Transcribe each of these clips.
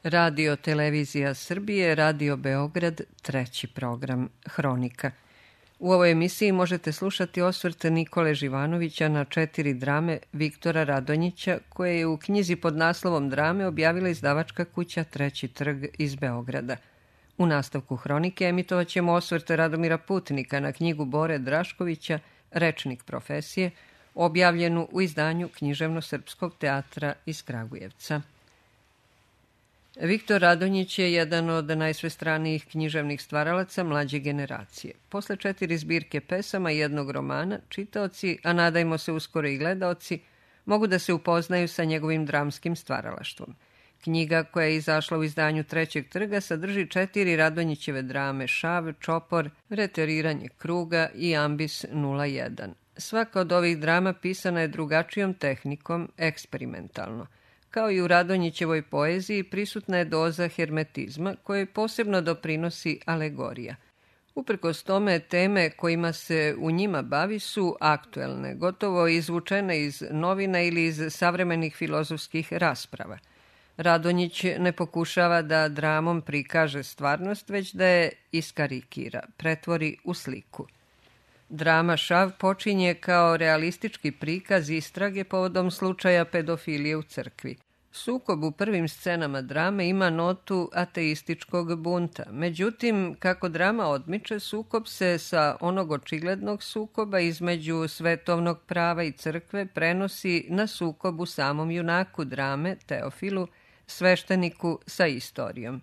Radio Televizija Srbije, Radio Beograd, treći program Hronika. U ovoj emisiji možete slušati osvrt Nikole Živanovića na 4 drame Viktora Radonjića, koje je u knjizi pod naslovom Drame objavila izdavačka kuća Treći trg iz Beograda. U nastavku Hronike emitovat ćemo osvrt Radomira Putnika na knjigu Bore Draškovića Rečnik profesije, objavljenu u izdanju Književno-srpskog teatra iz Kragujevca. Viktor Radonjić je jedan od najsvestranijih književnih stvaralaca mlađe generacije. Posle 4 zbirke pesama i jednog romana, čitaoci, a nadajmo se uskoro i gledaoci, mogu da se upoznaju sa njegovim dramskim stvaralaštvom. Knjiga koja je izašla u izdanju Trećeg trga sadrži 4 Radonjićeve drame: Šav, Čopor, Reteriranje kruga i Ambis 01. Svaka od ovih drama pisana je drugačijom tehnikom, eksperimentalno. Kao i u Radonjićevoj poeziji, prisutna je doza hermetizma kojoj posebno doprinosi alegorija. Uprkos tome, teme kojima se u njima bavi su aktuelne, gotovo izvučene iz novina ili iz savremenih filozofskih rasprava. Radonjić ne pokušava da dramom prikaže stvarnost, već da je iskarikira, pretvori u sliku. Drama Šav počinje kao realistički prikaz istrage povodom slučaja pedofilije u crkvi. Sukob u prvim scenama drame ima notu ateističkog bunta. Međutim, kako drama odmiče, sukob se sa onog očiglednog sukoba između svetovnog prava i crkve prenosi na sukob u samom junaku drame, Teofilu, svešteniku sa istorijom.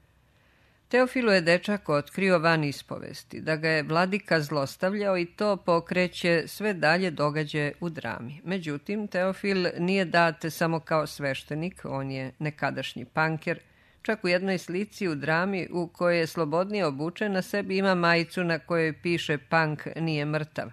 Teofilu je dečak otkrio van ispovesti, da ga je vladika zlostavljao i to pokreće sve dalje događaje u drami. Međutim, Teofil nije dat samo kao sveštenik, on je nekadašnji panker. Čak u jednoj slici u drami u kojoj je slobodnije obučen, na sebi ima majicu na kojoj piše "Pank nije mrtav".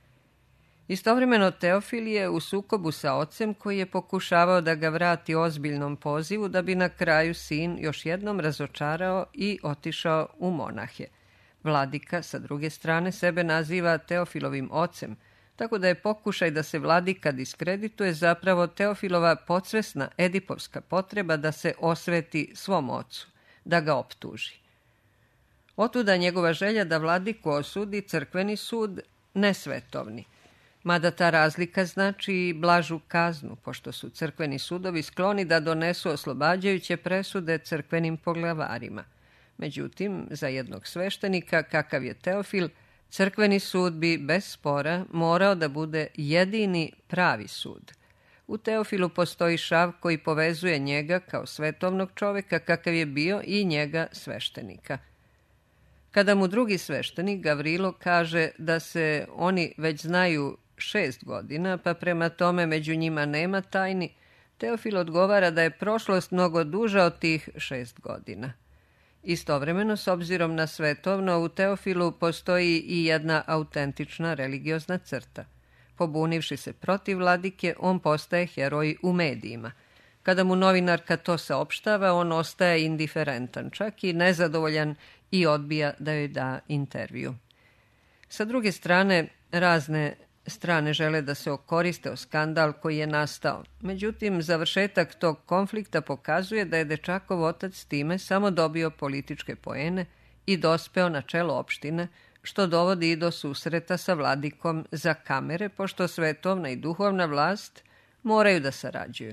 Istovremeno Teofil je u sukobu sa ocem koji je pokušavao da ga vrati ozbiljnom pozivu, da bi na kraju sin još jednom razočarao i otišao u monahe. Vladika, sa druge strane, sebe naziva Teofilovim ocem, tako da je pokušaj da se vladika diskredituje zapravo Teofilova podsvesna edipovska potreba da se osveti svom ocu, da ga optuži. Otuda njegova želja da vladiku osudi crkveni sud, ne svetovni. Mada ta razlika znači i blažu kaznu, pošto su crkveni sudovi skloni da donesu oslobađajuće presude crkvenim poglavarima. Međutim, za jednog sveštenika, kakav je Teofil, crkveni sud bi bez spora morao da bude jedini pravi sud. U Teofilu postoji šav koji povezuje njega kao svetovnog čoveka kakav je bio i njega sveštenika. Kada mu drugi sveštenik, Gavrilo, kaže da se oni već znaju 6 godina, pa prema tome među njima nema tajni, Teofil odgovara da je prošlost mnogo duža od tih 6 godina. Istovremeno, s obzirom na svetovno, u Teofilu postoji i jedna autentična religiozna crta. Pobunivši se protiv vladike, on postaje heroj u medijima. Kada mu novinarka to saopštava, on ostaje indiferentan, čak i nezadovoljan, i odbija da joj da intervju. Sa druge strane, razne strane žele da se okoriste o skandal koji je nastao. Međutim, završetak tog konflikta pokazuje da je dečakov otac time samo dobio političke poene i dospeo na čelo opštine, što dovodi i do susreta sa vladikom za kamere, pošto svetovna i duhovna vlast moraju da sarađuju.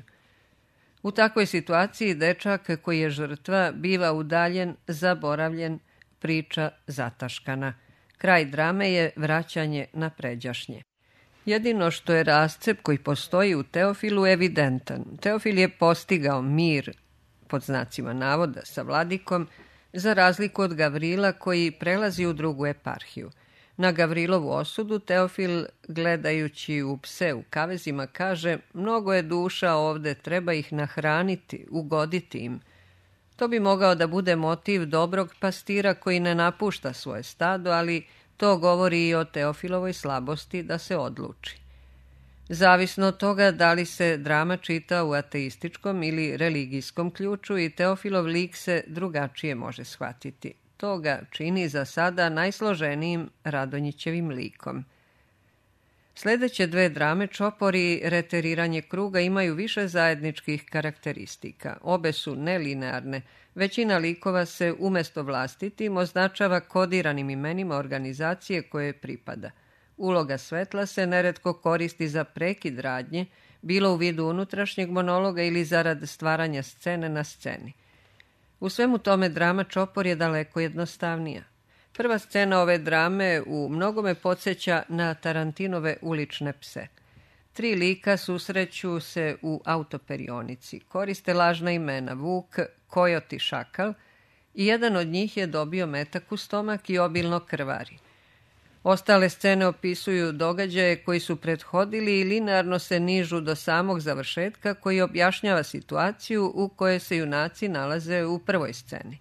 U takvoj situaciji dečak koji je žrtva biva udaljen, zaboravljen, priča zataškana. Kraj drame je vraćanje na pređašnje. Jedino što je rascep koji postoji u Teofilu evidentan. Teofil je postigao mir, pod znacima navoda, sa vladikom, za razliku od Gavrila koji prelazi u drugu eparhiju. Na Gavrilovu osudu Teofil, gledajući u pse u kavezima, kaže: "Mnogo je duša ovde, treba ih nahraniti, ugoditi im." To bi mogao da bude motiv dobrog pastira koji ne napušta svoje stado, ali to govori i o Teofilovoj slabosti da se odluči. Zavisno od toga da li se drama čita u ateističkom ili religijskom ključu, i Teofilov lik se drugačije može shvatiti. To ga čini za sada najsloženijim Radonjićevim likom. Sljedeće dve drame, Čopor i Reteriranje kruga, imaju više zajedničkih karakteristika. Obe su nelinearne. Većina likova se umjesto vlastitim označava kodiranim imenima organizacije koje pripada. Uloga svetla se neretko koristi za prekid radnje, bilo u vidu unutrašnjeg monologa ili zarad stvaranja scene na sceni. U svemu tome drama Čopor je daleko jednostavnija. Prva scena ove drame u mnogome podsjeća na Tarantinove Ulične pse. Tri lika susreću se u autoperionici. Koriste lažna imena Vuk, Kojot i Šakal i jedan od njih je dobio metak u stomak i obilno krvari. Ostale scene opisuju događaje koji su prethodili i linearno se nižu do samog završetka koji objašnjava situaciju u kojoj se junaci nalaze u prvoj sceni.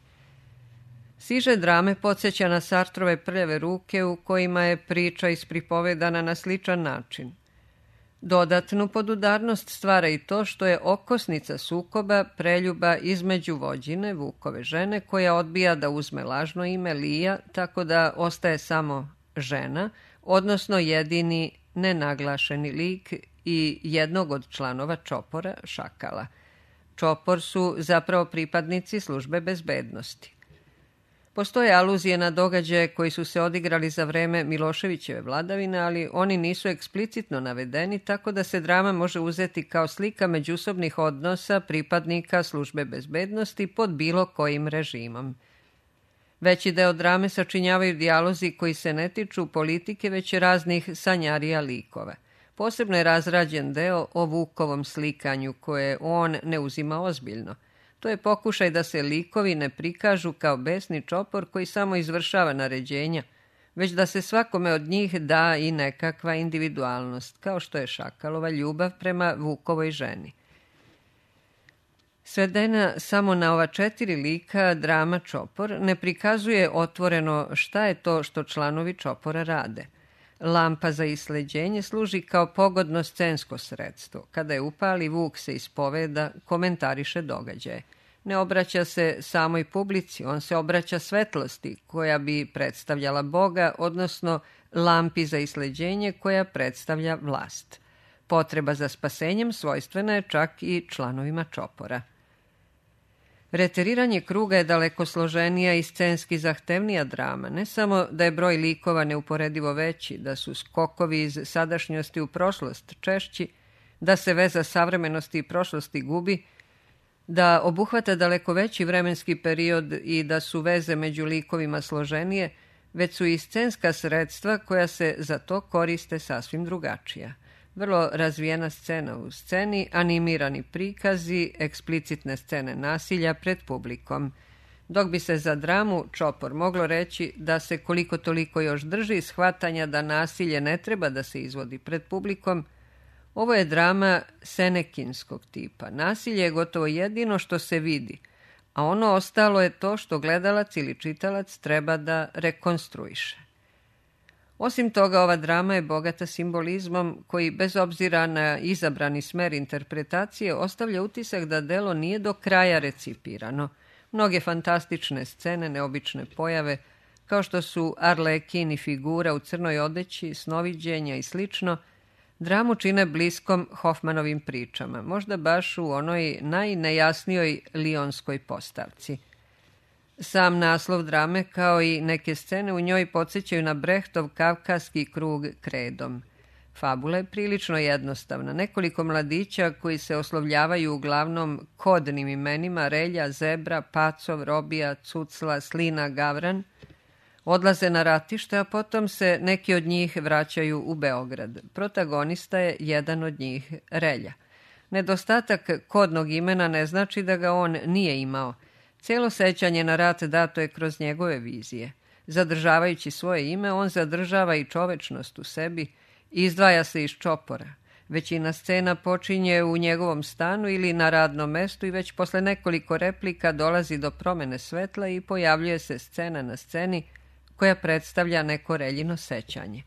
Siže drame podsjeća na Sartrove Prljave ruke u kojima je priča ispripovedana na sličan način. Dodatnu podudarnost stvara i to što je okosnica sukoba preljuba između vođine, Vukove žene, koja odbija da uzme lažno ime Lija, tako da ostaje samo žena, odnosno jedini nenaglašeni lik i jednog od članova Čopora, Šakala. Čopor su zapravo pripadnici službe bezbednosti. Postoje aluzije na događaje koji su se odigrali za vreme Miloševićeve vladavine, ali oni nisu eksplicitno navedeni, tako da se drama može uzeti kao slika međusobnih odnosa pripadnika službe bezbednosti pod bilo kojim režimom. Veći deo drame sačinjavaju dijalozi koji se ne tiču politike, već raznih sanjarija likova. Posebno je razrađen deo o Vukovom slikanju, koje on ne uzima ozbiljno. To je pokušaj da se likovi ne prikažu kao besni Čopor koji samo izvršava naređenja, već da se svakome od njih da i nekakva individualnost, kao što je Šakalova ljubav prema Vukovoj ženi. Svedena samo na ova 4 lika, drama Čopor ne prikazuje otvoreno šta je to što članovi Čopora rade. Lampa za isleđenje služi kao pogodno scensko sredstvo. Kada je upali, Vuk se ispoveda, komentariše događaje. Ne obraća se samoj publici, on se obraća svetlosti koja bi predstavljala Boga, odnosno lampi za isleđenje koja predstavlja vlast. Potreba za spasenjem svojstvena je čak i članovima Čopora. Reteriranje kruga je daleko složenija i scenski zahtevnija drama. Ne samo da je broj likova neuporedivo veći, da su skokovi iz sadašnjosti u prošlost češći, da se veza savremenosti i prošlosti gubi, da obuhvata daleko veći vremenski period i da su veze među likovima složenije, već su i scenska sredstva koja se za to koriste sasvim drugačija. Vrlo razvijena scena u sceni, animirani prikazi, eksplicitne scene nasilja pred publikom. Dok bi se za dramu Čopor moglo reći da se koliko toliko još drži shvatanja da nasilje ne treba da se izvodi pred publikom, ovo je drama senekinskog tipa. Nasilje je gotovo jedino što se vidi, a ono ostalo je to što gledalac ili čitalac treba da rekonstruiše. Osim toga, ova drama je bogata simbolizmom koji, bez obzira na izabrani smer interpretacije, ostavlja utisak da delo nije do kraja recipirano. Mnoge fantastične scene, neobične pojave, kao što su Arlekin i figura u crnoj odeći, snoviđenja i slično, dramu čine bliskom Hoffmanovim pričama, možda baš u onoj najnejasnijoj lionskoj postavci. Sam naslov drame, kao i neke scene u njoj, podsjećaju na Brehtov Kavkaski krug kredom. Fabula je prilično jednostavna. Nekoliko mladića koji se oslovljavaju uglavnom kodnim imenima Relja, Zebra, Pacov, Robija, Cucla, Slina, Gavran, odlaze na ratište, a potom se neki od njih vraćaju u Beograd. Protagonista je jedan od njih, Relja. Nedostatak kodnog imena ne znači da ga on nije imao. Cijelo sećanje na rat dato je kroz njegove vizije. Zadržavajući svoje ime, on zadržava i čovečnost u sebi i izdvaja se iz Čopora. Većina scena počinje u njegovom stanu ili na radnom mestu i već posle nekoliko replika dolazi do promene svetla i pojavljuje se scena na sceni koja predstavlja neko Reljino sećanje.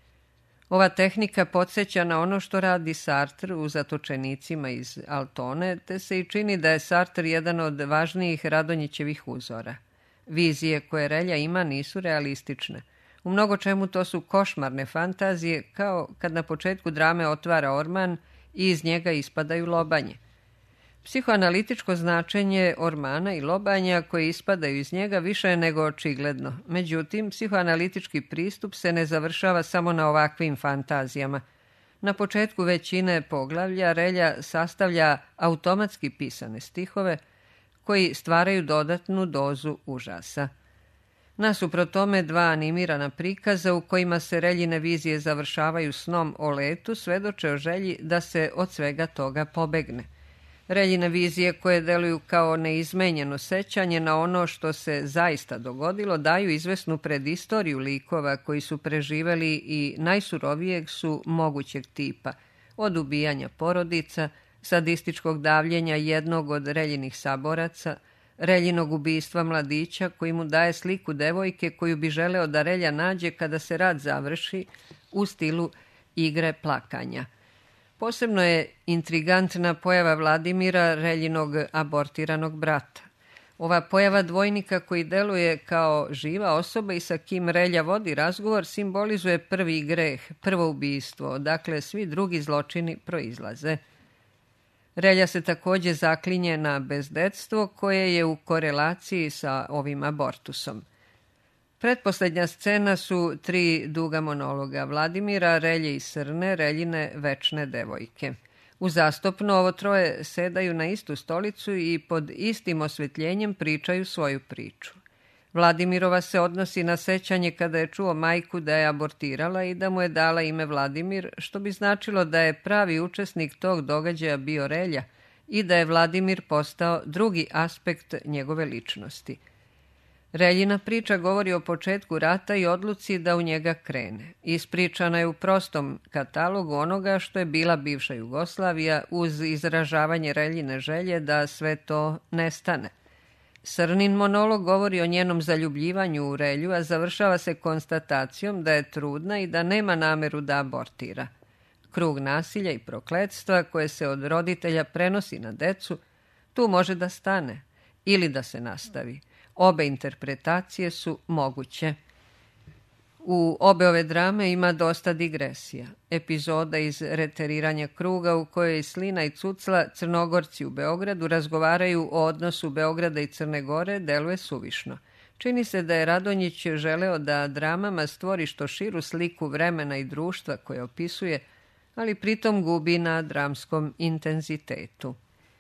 Ova tehnika podsjeća na ono što radi Sartre u Zatočenicima iz Altone, te se i čini da je Sartre jedan od važnijih Radonjićevih uzora. Vizije koje Relja ima nisu realistične. U mnogo čemu to su košmarne fantazije, kao kad na početku drame otvara orman i iz njega ispadaju lobanje. Psihoanalitičko značenje ormana i lobanja koje ispadaju iz njega više je nego očigledno. Međutim, psihoanalitički pristup se ne završava samo na ovakvim fantazijama. Na početku većine poglavlja Relja sastavlja automatski pisane stihove koji stvaraju dodatnu dozu užasa. Nasuprot tome, dva animirana prikaza u kojima se Reljine vizije završavaju snom o letu svedoče o želji da se od svega toga pobegne. Reljine vizije koje deluju kao neizmenjeno sećanje na ono što se zaista dogodilo daju izvesnu predistoriju likova koji su preživeli i najsurovijeg su mogućeg tipa, od ubijanja porodica, sadističkog davljenja jednog od Reljinih saboraca, Reljinog ubistva mladića koji mu daje sliku devojke koju bi želeo da Relja nađe kada se rat završi u stilu igre plakanja. Posebno je intrigantna pojava Vladimira, Reljinog abortiranog brata. Ova pojava dvojnika koji deluje kao živa osoba i sa kim Relja vodi razgovor simbolizuje prvi greh, prvo ubistvo, odakle svi drugi zločini proizlaze. Relja se također zaklinje na bezdetstvo koje je u korelaciji sa ovim abortusom. Pretposlednja scena su 3 duga monologa Vladimira, Relje i Srne, Reljine večne devojke. Uzastopno ovo troje sedaju na istu stolicu i pod istim osvetljenjem pričaju svoju priču. Vladimirova se odnosi na sećanje kada je čuo majku da je abortirala i da mu je dala ime Vladimir, što bi značilo da je pravi učesnik tog događaja bio Relja i da je Vladimir postao drugi aspekt njegove ličnosti. Reljina priča govori o početku rata i odluci da u njega krene. Ispričana je u prostom katalogu onoga što je bila bivša Jugoslavija uz izražavanje Reljine želje da sve to nestane. Srnin monolog govori o njenom zaljubljivanju u Relju, a završava se konstatacijom da je trudna i da nema nameru da abortira. Krug nasilja i prokletstva koje se od roditelja prenosi na decu, tu može da stane ili da se nastavi. Obe interpretacije su moguće. U obe ove drame ima dosta digresija. Epizoda iz Reteriranja kruga u kojoj Slina i Cucla, Crnogorci u Beogradu, razgovaraju o odnosu Beograda i Crne Gore deluje suvišno. Čini se da je Radonjić želeo da dramama stvori što širu sliku vremena i društva koje opisuje, ali pritom gubi na dramskom intenzitetu.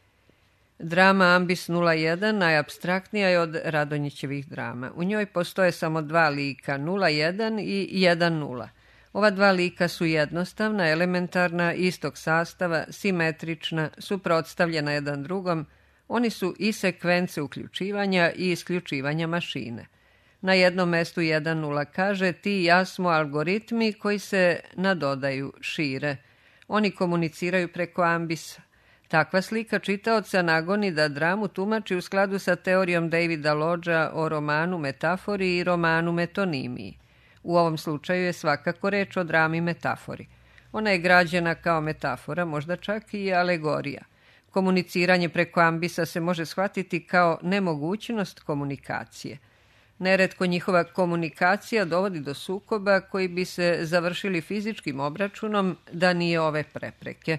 Drama Ambis 01 najapstraktnija je od Radonjićevih drama. U njoj postoje samo 2 lika, 01 i 10. Ova 2 lika su jednostavna, elementarna, istog sastava, simetrična, suprotstavljena jedan drugom. Oni su i sekvence uključivanja i isključivanja mašine. Na jednom mestu 10 kaže: ti i ja smo algoritmi koji se nadodaju, šire. Oni komuniciraju preko ambisa. Takva slika čitaoca nagoni da dramu tumači u skladu sa teorijom Davida Lodgea o romanu metafori i romanu metonimiji. U ovom slučaju je svakako reč o drami metafori. Ona je građena kao metafora, možda čak i alegorija. Komuniciranje preko ambisa se može shvatiti kao nemogućnost komunikacije. Neretko njihova komunikacija dovodi do sukoba koji bi se završili fizičkim obračunom da nije ove prepreke.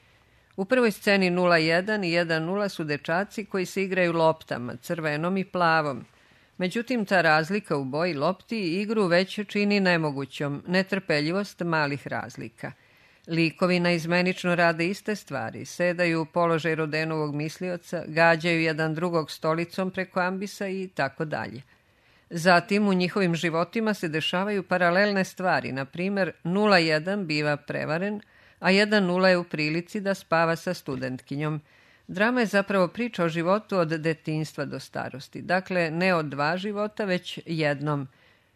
U prvoj sceni 01 i 10 su dečaci koji se igraju loptama, crvenom i plavom. Međutim, ta razlika u boji lopti i igru već čini nemogućom, netrpeljivost malih razlika. Likovi naizmenično rade iste stvari, sedaju u položaj Rodenovog mislioca, gađaju jedan drugog stolicom preko ambisa i tako dalje. Zatim u njihovim životima se dešavaju paralelne stvari, na primjer 01 biva prevaren, a 10 je u prilici da spava sa studentkinjom. Drama je zapravo priča o životu od detinjstva do starosti, dakle ne od 2 života, već jednom.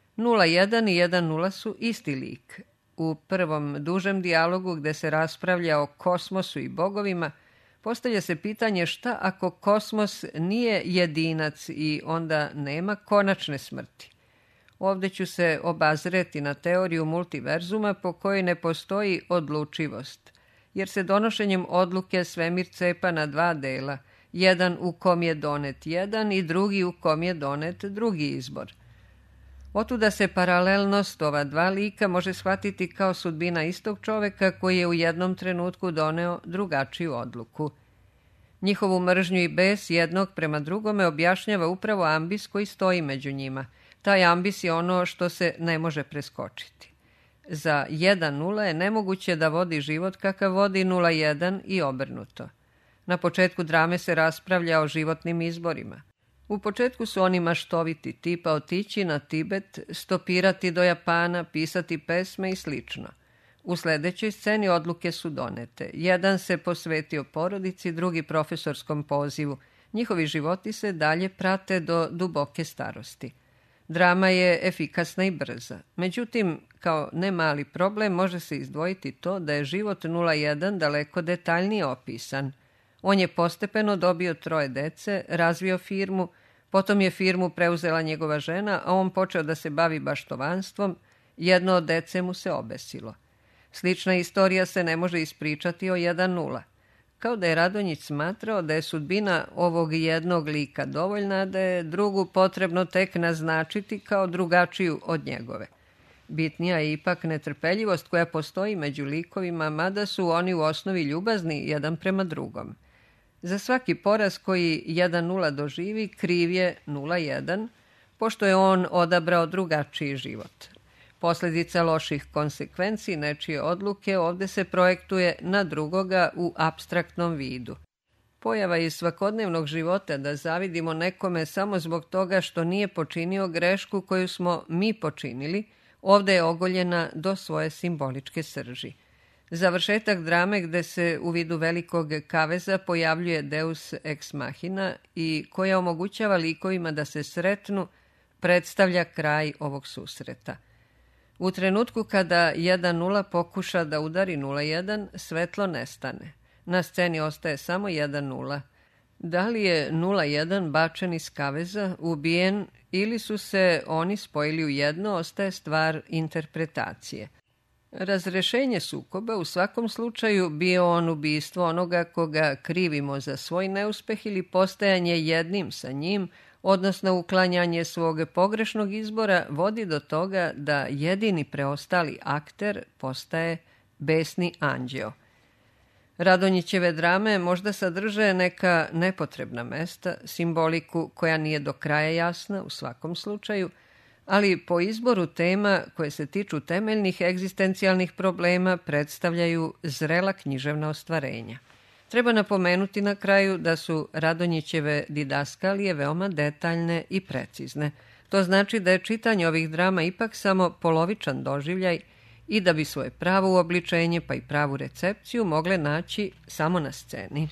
01 i 10 su isti lik. U prvom dužem dijalogu gde se raspravlja o kosmosu i bogovima, postavlja se pitanje šta ako kosmos nije jedinac i onda nema konačne smrti. Ovdje ću se obazreti na teoriju multiverzuma po kojoj ne postoji odlučivost, jer se donošenjem odluke svemir cepa na 2 dela, jedan u kom je donet jedan i drugi u kom je donet drugi izbor. Otuda se paralelnost ova dva lika može shvatiti kao sudbina istog čoveka koji je u jednom trenutku doneo drugačiju odluku. Njihovu mržnju i bes jednog prema drugome objašnjava upravo ambis koji stoji među njima. Taj ambis je ono što se ne može preskočiti. Za 1-0 je nemoguće da vodi život kakav vodi 0-1 i obrnuto. Na početku drame se raspravlja o životnim izborima. U početku su oni maštoviti, tipa otići na Tibet, stopirati do Japana, pisati pesme i slično. U sljedećoj sceni odluke su donete. Jedan se posvetio porodici, drugi profesorskom pozivu. Njihovi životi se dalje prate do duboke starosti. Drama je efikasna i brza. Međutim, kao ne mali problem može se izdvojiti to da je život 0-1 daleko detaljnije opisan. On je postepeno dobio 3 dece, razvio firmu, potom je firmu preuzela njegova žena, a on počeo da se bavi baštovanstvom, jedno od dece mu se obesilo. Slična istorija se ne može ispričati o 1-0. Kao da je Radonjić smatrao da je sudbina ovog jednog lika dovoljna, da je drugu potrebno tek naznačiti kao drugačiju od njegove. Bitnija je ipak netrpeljivost koja postoji među likovima, mada su oni u osnovi ljubazni jedan prema drugom. Za svaki poraz koji 1-0 doživi, kriv je 0-1, pošto je on odabrao drugačiji život. Posljedica loših konsekvenci nečije odluke ovdje se projektuje na drugoga u apstraktnom vidu. Pojava iz svakodnevnog života da zavidimo nekome samo zbog toga što nije počinio grešku koju smo mi počinili, ovdje je ogoljena do svoje simboličke srži. Završetak drame gde se u vidu velikog kaveza pojavljuje Deus ex machina i koja omogućava likovima da se sretnu, predstavlja kraj ovog susreta. U trenutku kada 1-0 pokuša da udari 0-1, svetlo nestane. Na sceni ostaje samo 1-0. Da li je 0-1 bačen iz kaveza, ubijen ili su se oni spojili u jedno, ostaje stvar interpretacije. Razrešenje sukoba u svakom slučaju bio on ubistvo onoga koga krivimo za svoj neuspeh ili postajanje jednim sa njim, odnosno uklanjanje svog pogrešnog izbora, vodi do toga da jedini preostali akter postaje besni anđeo. Radonjićeve drame možda sadrže neka nepotrebna mesta, simboliku koja nije do kraja jasna u svakom slučaju, ali po izboru tema koje se tiču temeljnih egzistencijalnih problema predstavljaju zrela književna ostvarenja. Treba napomenuti na kraju da su Radonjićeve didaskalije veoma detaljne i precizne. To znači da je čitanje ovih drama ipak samo polovičan doživljaj i da bi svoje pravo uobličenje pa i pravu recepciju mogle naći samo na sceni.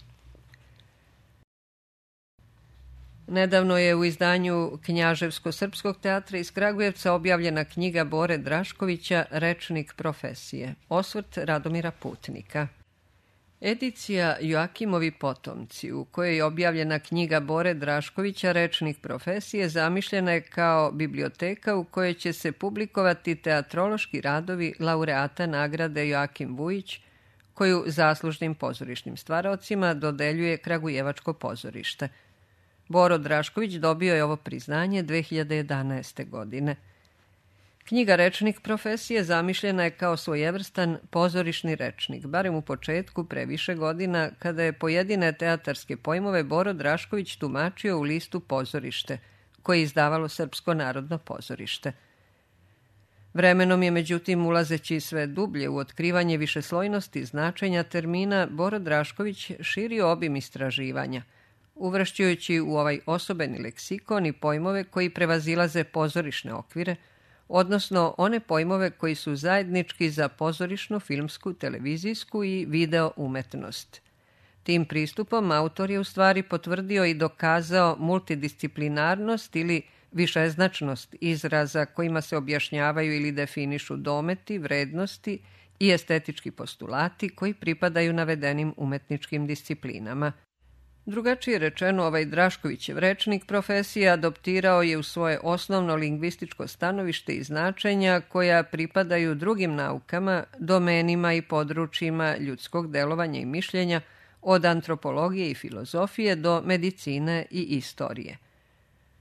Nedavno je u izdanju Knjaževsko-srpskog teatra iz Kragujevca objavljena knjiga Bore Draškovića Rečnik profesije, osvrt Radomira Putnika. Edicija Joakimovi potomci, u kojoj je objavljena knjiga Bore Draškovića Rečnik profesije, zamišljena je kao biblioteka u kojoj će se publikovati teatrološki radovi laureata nagrade Joakim Vujić, koju zaslužnim pozorišnim stvaraocima dodeljuje Kragujevačko pozorište. Boro Drašković dobio je ovo priznanje 2011. godine. Knjiga Rečnik profesije zamišljena je kao svojevrstan pozorišni rečnik, barem u početku pre više godina, kada je pojedine teatarske pojmove Boro Drašković tumačio u listu Pozorište, koje je izdavalo Srpsko narodno pozorište. Vremenom je, međutim, ulazeći sve dublje u otkrivanje višeslojnosti značenja termina, Boro Drašković širio obim istraživanja, uvršćujući u ovaj osobeni leksikon i pojmove koji prevazilaze pozorišne okvire, odnosno one pojmove koji su zajednički za pozorišnu, filmsku, televizijsku i video umetnost. Tim pristupom autor je u stvari potvrdio i dokazao multidisciplinarnost ili višeznačnost izraza kojima se objašnjavaju ili definišu dometi, vrednosti i estetički postulati koji pripadaju navedenim umetničkim disciplinama. Drugačije rečeno, ovaj Draškovićev rečnik profesije adoptirao je u svoje osnovno lingvističko stanovište i značenja koja pripadaju drugim naukama, domenima i područjima ljudskog delovanja i mišljenja, od antropologije i filozofije do medicine i istorije.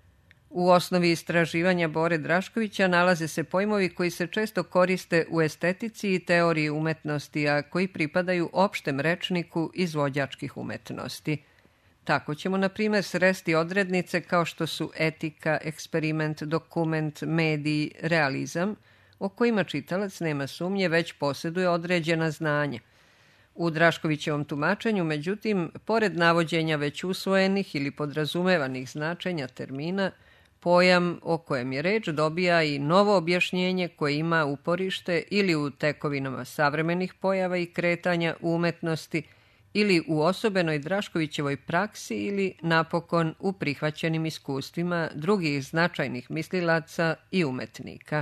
U osnovi istraživanja Bore Draškovića nalaze se pojmovi koji se često koriste u estetici i teoriji umetnosti, a koji pripadaju opštem rečniku izvođačkih umetnosti. Tako ćemo, na primjer, sresti odrednice kao što su etika, eksperiment, dokument, mediji, realizam, o kojima čitalac nema sumnje već posjeduje određena znanja. U Draškovićevom tumačenju, međutim, pored navođenja već usvojenih ili podrazumevanih značenja termina, pojam o kojem je reč dobija i novo objašnjenje koje ima uporište ili u tekovinama savremenih pojava i kretanja u umetnosti ili u osobenoj Draškovićevoj praksi ili napokon u prihvaćenim iskustvima drugih značajnih mislilaca i umetnika.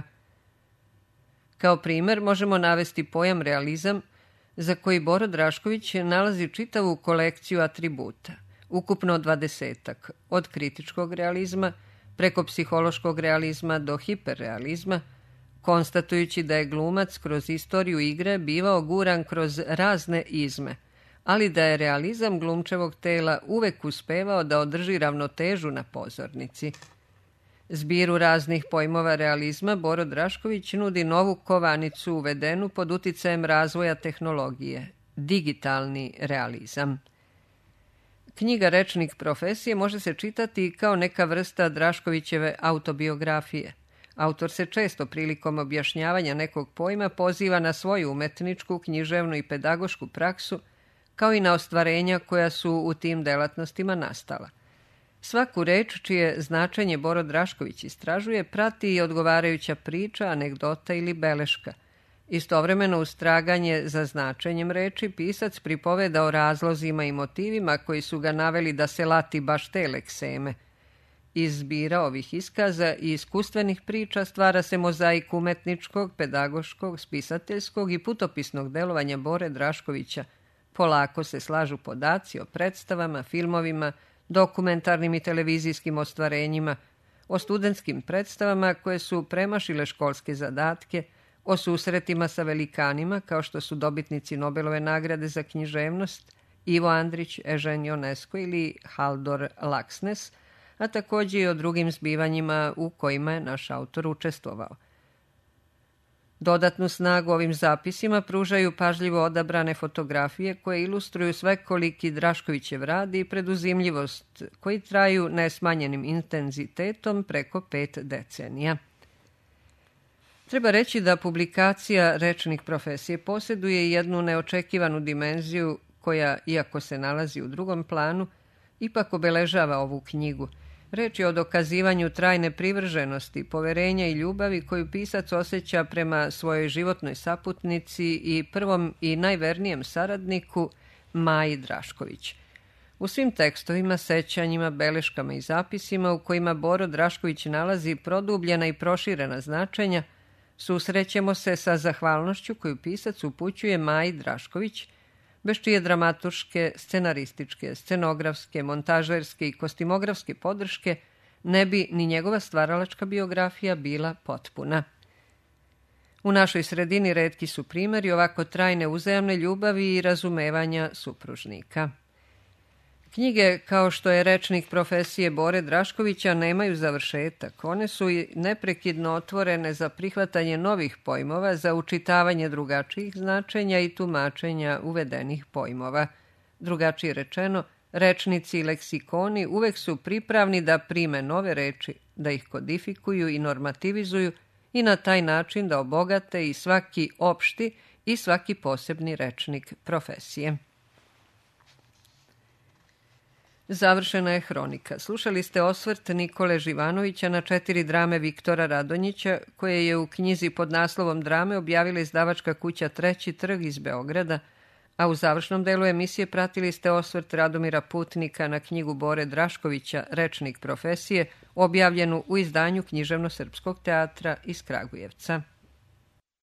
Kao primer možemo navesti pojam realizam, za koji Boro Drašković nalazi čitavu kolekciju atributa, ukupno 20-ak, od kritičkog realizma preko psihološkog realizma do hiperrealizma, konstatujući da je glumac kroz istoriju igre bivao guran kroz razne izme, ali da je realizam glumčevog tela uvek uspevao da održi ravnotežu na pozornici. Zbiru raznih pojmova realizma Boro Drašković nudi novu kovanicu uvedenu pod uticajem razvoja tehnologije, digitalni realizam. Knjiga Rečnik profesije može se čitati kao neka vrsta Draškovićeve autobiografije. Autor se često prilikom objašnjavanja nekog pojma poziva na svoju umetničku, književnu i pedagošku praksu, kao i na ostvarenja koja su u tim delatnostima nastala. Svaku reč čije značenje Boro Drašković istražuje prati i odgovarajuća priča, anegdota ili beleška. Istovremeno uz traganje za značenjem reči pisac pripoveda o razlozima i motivima koji su ga naveli da se lati baš te lekseme. Iz zbira ovih iskaza i iskustvenih priča stvara se mozaik umetničkog, pedagoškog, spisateljskog i putopisnog delovanja Bore Draškovića. Polako se slažu podaci o predstavama, filmovima, dokumentarnim i televizijskim ostvarenjima, o studentskim predstavama koje su premašile školske zadatke, o susretima sa velikanima kao što su dobitnici Nobelove nagrade za književnost Ivo Andrić, Eugene Ionesco ili Haldor Laxness, a također i o drugim zbivanjima u kojima je naš autor učestvovao. Dodatnu snagu ovim zapisima pružaju pažljivo odabrane fotografije koje ilustruju svekoliki Draškovićev rad i preduzimljivost koji traju nesmanjenim intenzitetom preko 5 decenija. Treba reći da publikacija Rečnik profesije posjeduje jednu neočekivanu dimenziju koja, iako se nalazi u drugom planu, ipak obeležava ovu knjigu. Reč je o dokazivanju trajne privrženosti, poverenja i ljubavi koju pisac osjeća prema svojoj životnoj saputnici i prvom i najvernijem saradniku Maji Drašković. U svim tekstovima, sećanjima, beleškama i zapisima u kojima Boro Drašković nalazi produbljena i proširena značenja, susrećemo se sa zahvalnošću koju pisac upućuje Maji Drašković, bez čije dramaturške, scenarističke, scenografske, montažerske i kostimografske podrške ne bi ni njegova stvaralačka biografija bila potpuna. U našoj sredini retki su primjeri ovako trajne uzajamne ljubavi i razumevanja supružnika. Knjige, kao što je Rečnik profesije Bore Draškovića, nemaju završetak. One su i neprekidno otvorene za prihvatanje novih pojmova, za učitavanje drugačijih značenja i tumačenja uvedenih pojmova. Drugačije rečeno, rečnici i leksikoni uvek su pripravni da prime nove reči, da ih kodifikuju i normativizuju i na taj način da obogate i svaki opšti i svaki posebni rečnik profesije. Završena je hronika. Slušali ste osvrt Nikole Živanovića na 4 drame Viktora Radonjića, koje je u knjizi pod naslovom Drame objavila izdavačka kuća Treći trg iz Beograda, a u završnom delu emisije pratili ste osvrt Radomira Putnika na knjigu Bore Draškovića Rečnik profesije, objavljenu u izdanju Književno-srpskog teatra iz Kragujevca.